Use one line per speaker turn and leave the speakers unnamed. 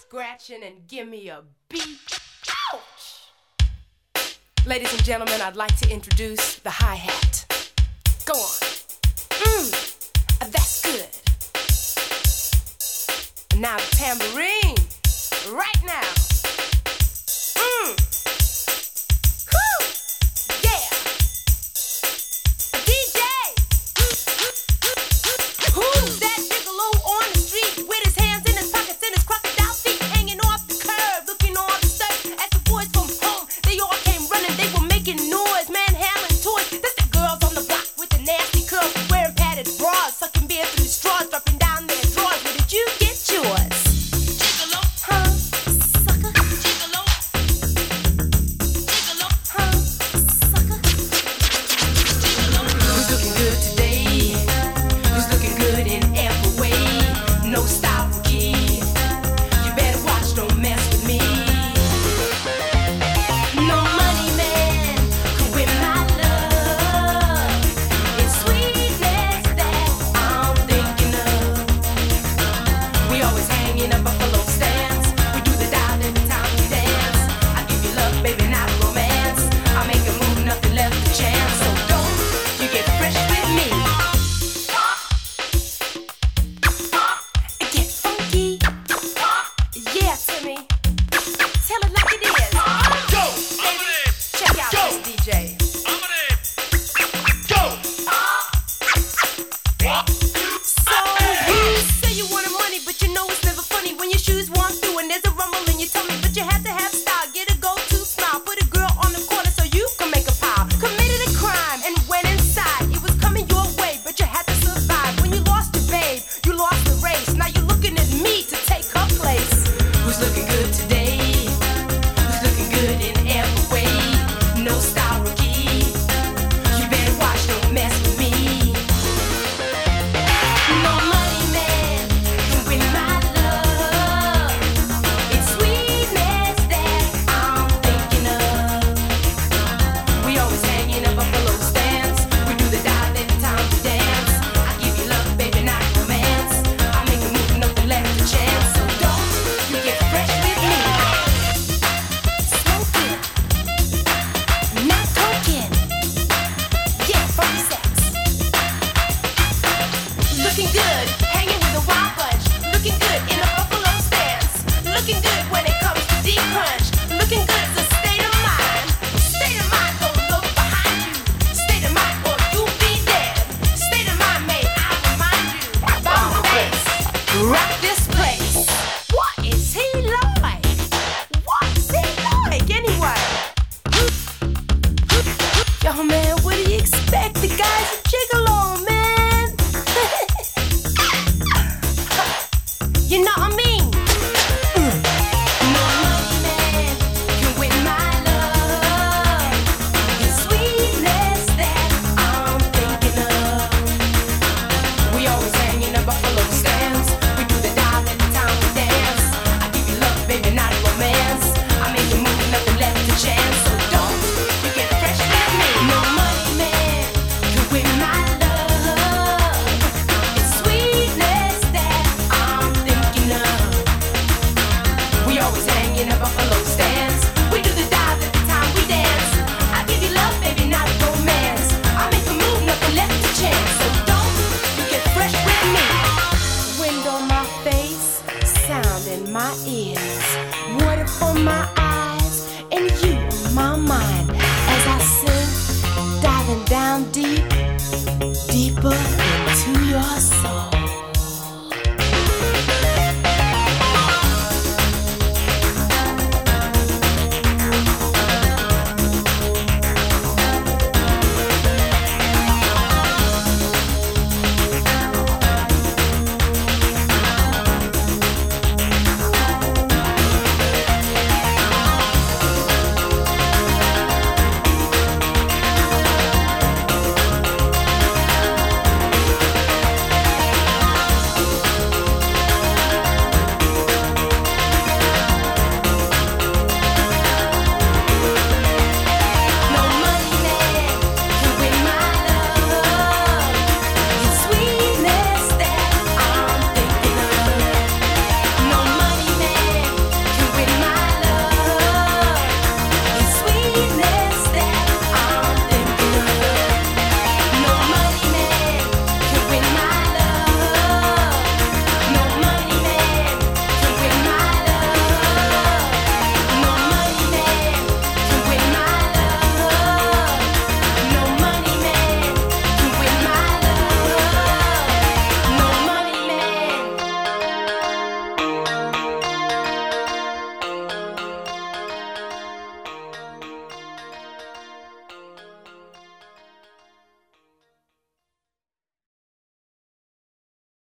scratching and give me a beat. Ouch! Ladies and gentlemen, I'd like to introduce the hi-hat. Go on. That's good. Now the tambourine. Right now. Whew! Yeah! A DJ! Who's that gigolo on the street with his hands in his pockets and his crocodile feet hanging off the curb, looking all disturbed as the boys from home, they all came running, they were making noise, manhandling toys. That's the girls on the block with the nasty curls, wearing padded bras, sucking beer through the straws, dropping down their drawers. Where did you get yours? Gigolo, huh? Sucker. Gigolo. Gigolo, huh? Sucker. Gigolo. Who's looking good today? Who's looking good in every way? No style rookie. You better watch, don't mess with me. No money man could win my love. It's sweetness that I'm thinking of. We always hanging up buffalo stands. We do the dial every time we dance. I give you love, baby, not romance. I make a move, nothing left to chance. So don't you get fresh with me. Get funky. Yeah, Timmy. Tell it like it is.
Go!
Baby, check out this DJ.
Go!
So you say you wanted money, but you know it's never funny when your shoes walk through and there's a rumble in your tummy. But you have to have style, get a go-to smile, put a girl on the corner so you can make a pile. Committed a crime and went inside. It was coming your way, but you had to survive. When you lost your babe, you lost the race. Now you're looking at me to take her place. Who's looking good today? Who's looking good in every way? No style rookie. You better watch, don't mess with me. No money man can win my love. It's sweetness that I'm thinking of. We always hanging up buffalo stands. We do the dial every time we dance. I give you love, baby, not romance. I make a move, nothing left to chance. So don't you get fresh with me. Smoking, not talking. Yeah, funky sex. Looking good, hanging with a wild bunch. Looking good in a buffalo stance. Looking good when it comes to deep crunch. Looking good's a state of mind. State of mind, don't look behind you. State of mind or you'll be dead. State of mind, may I remind you. Bomb the bass, rock this place. What is he like? What's he like anyway? Yo man, what do you expect? The guy's a gigolo, man. You know what I mean? No money man can win my love. It's sweetness that I'm thinking of. We always hanging up buffalo stands. We do the dial every time we dance. I give you love, baby, not romance. I make a move, nothing left to chance. So don't you get fresh with me. No money man can win my love. It's sweetness that I'm thinking of. We always hanging up buffalo stands. We do the dive every time we dance. I give you love, baby, not romance. I make a move, nothing left to chance. So don't you get fresh with me. Wind on my face, sound in my ears, water for my eyes, and you on my mind as I sing, diving down deep